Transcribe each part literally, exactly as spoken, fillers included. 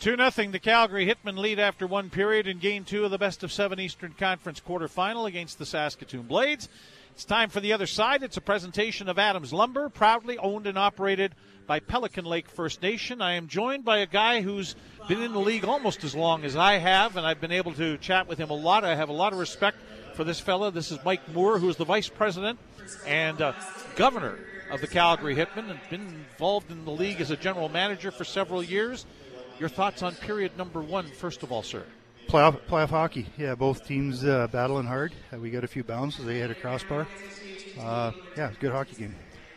two nothing, the Calgary Hitmen lead after one period in Game two of the Best of Seven Eastern Conference quarterfinal against the Saskatoon Blades. It's time for the other side. It's a presentation of Adams Lumber, proudly owned and operated by Pelican Lake First Nation. I am joined by a guy who's been in the league almost as long as I have, and I've been able to chat with him a lot. I have a lot of respect for this fella. This is Mike Moore, who is the vice president and uh, governor of the Calgary Hitmen, and been involved in the league as a general manager for several years. Your thoughts on period number one, first of all, sir? Playoff, playoff hockey. Yeah, both teams uh, battling hard. Uh, we got a few bounces. They hit a crossbar. Uh, yeah, good hockey game.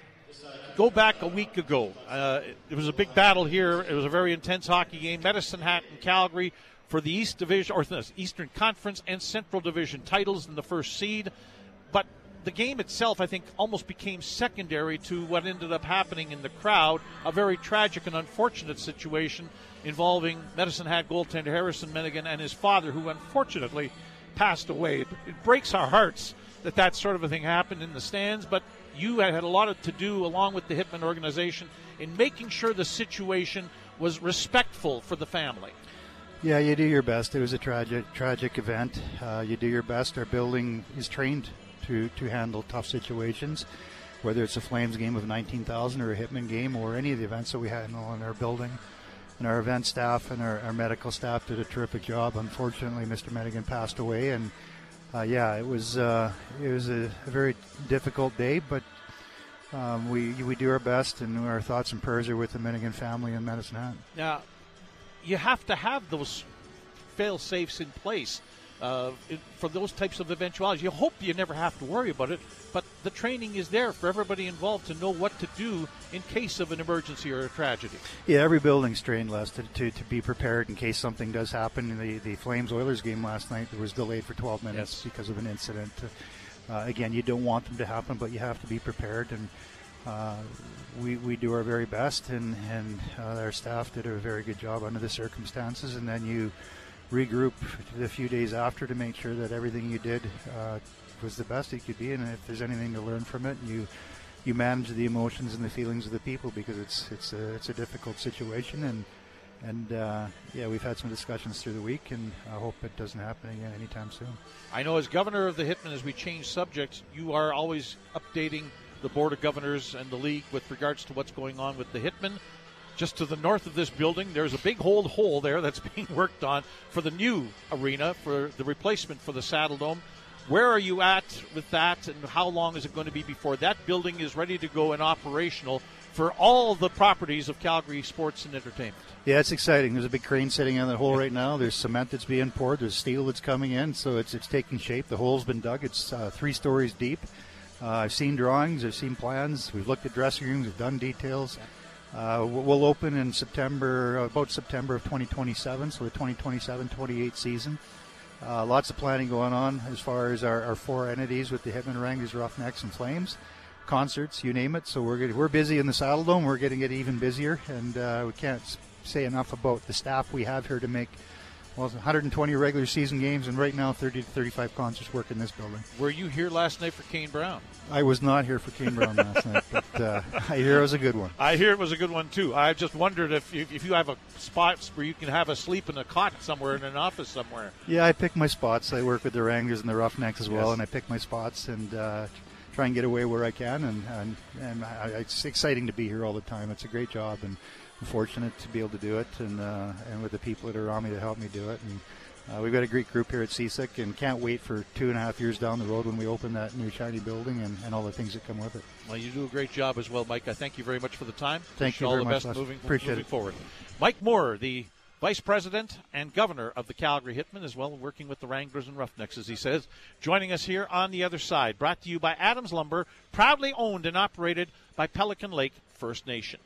Go back a week ago. Uh, it was a big battle here. It was a very intense hockey game. Medicine Hat and Calgary for the East Division, or the Eastern Conference and Central Division titles in the first seed. But the game itself, I think, almost became secondary to what ended up happening in the crowd. A very tragic and unfortunate situation involving Medicine Hat goaltender Harrison Menigan and his father, who unfortunately passed away. It, it breaks our hearts that that sort of a thing happened in the stands, but you had a lot to do, along with the Hitman organization, in making sure the situation was respectful for the family. Yeah, you do your best. It was a tragic, tragic event. Uh, you do your best. Our building is trained to, to handle tough situations, whether it's a Flames game of nineteen thousand or a Hitman game or any of the events that we handle in our building. And our event staff and our, our medical staff did a terrific job. Unfortunately, Mister Menigan passed away, and uh, yeah, it was uh, it was a, a very difficult day, but um, we we do our best, and our thoughts and prayers are with the Menigan family in Medicine Hat. Now, you have to have those fail-safes in place uh, it, for those types of eventualities. You hope you never have to worry about it, but the training is there for everybody involved to know what to do in case of an emergency or a tragedy. Yeah, every building's trained, Les, to, to, to be prepared in case something does happen. In the, the Flames-Oilers game last night, it was delayed for twelve minutes yes. because of an incident. Uh, again, you don't want them to happen, but you have to be prepared, and uh, we we do our very best, and, and uh, our staff did a very good job under the circumstances, and then you regroup a few days after to make sure that everything you did uh, was the best it could be, and if there's anything to learn from it, you you manage the emotions and the feelings of the people, because it's it's a it's a difficult situation, and and uh, yeah, we've had some discussions through the week, and I hope it doesn't happen again anytime soon. I know as governor of the Hitmen, as we change subjects, you are always updating the Board of Governors and the league with regards to what's going on with the Hitmen. Just to the north of this building, there's a big old hole there that's being worked on for the new arena, for the replacement for the Saddle Dome. Where are you at with that, and how long is it going to be before that building is ready to go and operational for all the properties of Calgary Sports and Entertainment? Yeah, it's exciting. There's a big crane sitting on that hole right now. There's cement that's being poured. There's steel that's coming in, so it's it's taking shape. The hole's been dug. It's uh, three stories deep. Uh, I've seen drawings. I've seen plans. We've looked at dressing rooms. We've done details. Uh, we'll open in September, about September of twenty twenty-seven, so the twenty twenty-seven twenty-eight season. Uh, lots of planning going on as far as our, our four entities with the Hitmen, Wranglers, Roughnecks, and Flames. Concerts, you name it. So we're getting, we're busy in the Saddle Dome. We're getting it even busier, and uh, we can't say enough about the staff we have here to make, well, one hundred twenty regular season games, and right now thirty to thirty-five concerts work in this building. Were you here last night for Kane Brown? I was not here for Kane Brown last night, but uh, I hear it was a good one. I hear it was a good one, too. I just wondered if you, if you have a spot where you can have a sleep in a cot somewhere in an office somewhere. Yeah, I pick my spots. I work with the Wranglers and the Roughnecks as well, yes. and I pick my spots and uh, try and get away where I can, and, and, and I, it's exciting to be here all the time. It's a great job, and I'm fortunate to be able to do it, and uh, and with the people that are around me to help me do it. And uh, we've got a great group here at C S I C, and can't wait for two and a half years down the road when we open that new shiny building and, and all the things that come with it. Well, you do a great job as well, Mike. I thank you very much for the time. Thank Wish you all very the much. best moving, Appreciate moving it. forward. Mike Moore, the Vice President and Governor of the Calgary Hitmen, as well, working with the Wranglers and Roughnecks, as he says, joining us here on the other side. Brought to you by Adams Lumber, proudly owned and operated by Pelican Lake First Nation.